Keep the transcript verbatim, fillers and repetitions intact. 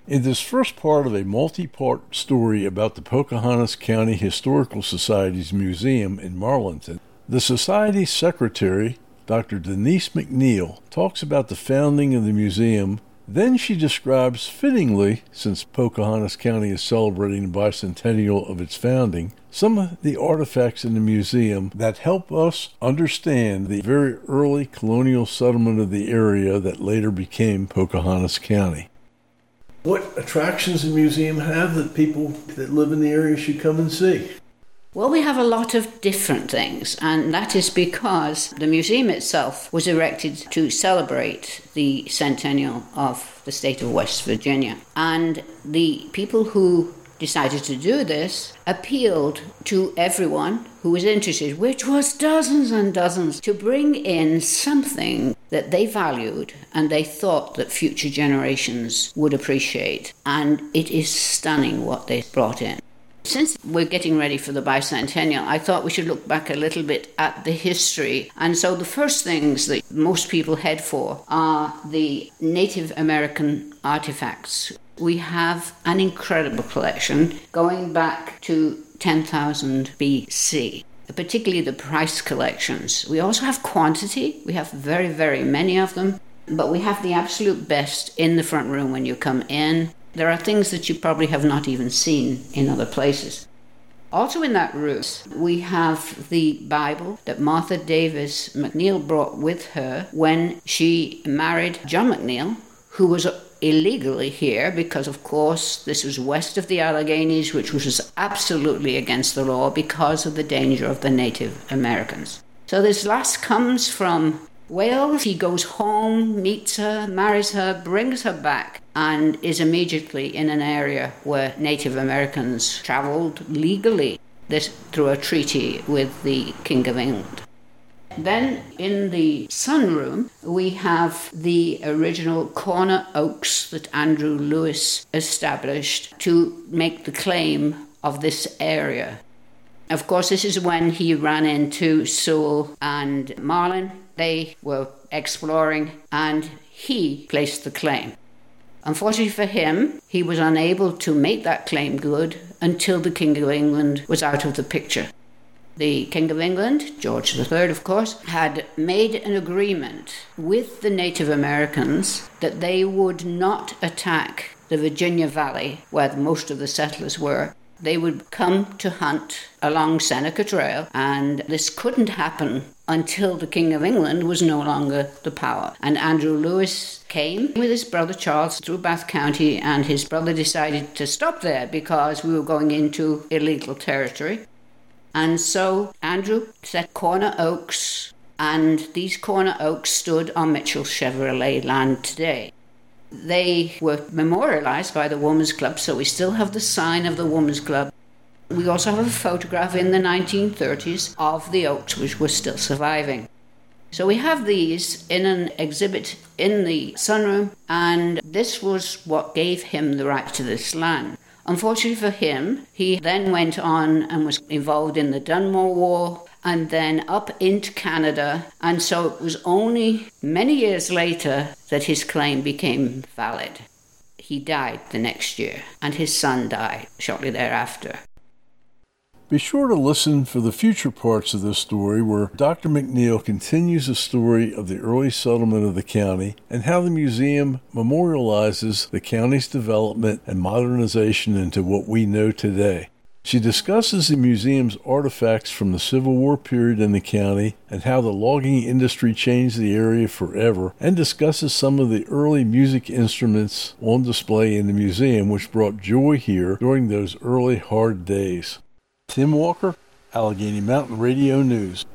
In this first part of a multi-part story about the Pocahontas County Historical Society's museum in Marlinton, the Society's secretary, Doctor Denise McNeil, talks about the founding of the museum. Then she describes fittingly, since Pocahontas County is celebrating the bicentennial of its founding, some of the artifacts in the museum that help us understand the very early colonial settlement of the area that later became Pocahontas County. What attractions the museum have that people that live in the area should come and see? Well, we have a lot of different things, and that is because the museum itself was erected to celebrate the centennial of the state of West Virginia. And the people who decided to do this appealed to everyone who was interested, which was dozens and dozens, to bring in something that they valued and they thought that future generations would appreciate. And it is stunning what they brought in. Since we're getting ready for the bicentennial, I thought we should look back a little bit at the history. And so the first things that most people head for are the Native American artifacts. We have an incredible collection going back to ten thousand B C, particularly the Price collections. We also have quantity. We have very, very many of them, but we have the absolute best in the front room when you come in. There are things that you probably have not even seen in other places. Also in that room, we have the Bible that Martha Davis McNeil brought with her when she married John McNeil, who was illegally here because, of course, this was west of the Alleghenies, which was absolutely against the law because of the danger of the Native Americans. So this lass comes from Wales. He goes home, meets her, marries her, brings her back, and is immediately in an area where Native Americans traveled legally, this through a treaty with the King of England. Then in the sunroom, we have the original corner oaks that Andrew Lewis established to make the claim of this area. Of course, this is when he ran into Sewell and Marlin. They were exploring, and he placed the claim. Unfortunately for him, he was unable to make that claim good until the King of England was out of the picture. The King of England, George the Third, of course, had made an agreement with the Native Americans that they would not attack the Virginia Valley, where most of the settlers were. They would come to hunt along Seneca Trail, and this couldn't happen until the King of England was no longer the power. And Andrew Lewis came with his brother Charles through Bath County, and his brother decided to stop there because we were going into illegal territory. And so Andrew set corner oaks, and these corner oaks stood on Mitchell Chevrolet land today. They were memorialized by the Women's Club, so we still have the sign of the Women's Club. We also have a photograph in the nineteen thirties of the oaks, which were still surviving. So we have these in an exhibit in the sunroom, and this was what gave him the right to this land. Unfortunately for him, he then went on and was involved in the Dunmore War, and then up into Canada, and so it was only many years later that his claim became valid. He died the next year, and his son died shortly thereafter. Be sure to listen for the future parts of this story where Doctor McNeil continues the story of the early settlement of the county and how the museum memorializes the county's development and modernization into what we know today. She discusses the museum's artifacts from the Civil War period in the county and how the logging industry changed the area forever, and discusses some of the early music instruments on display in the museum which brought joy here during those early hard days. Tim Walker, Allegheny Mountain Radio News.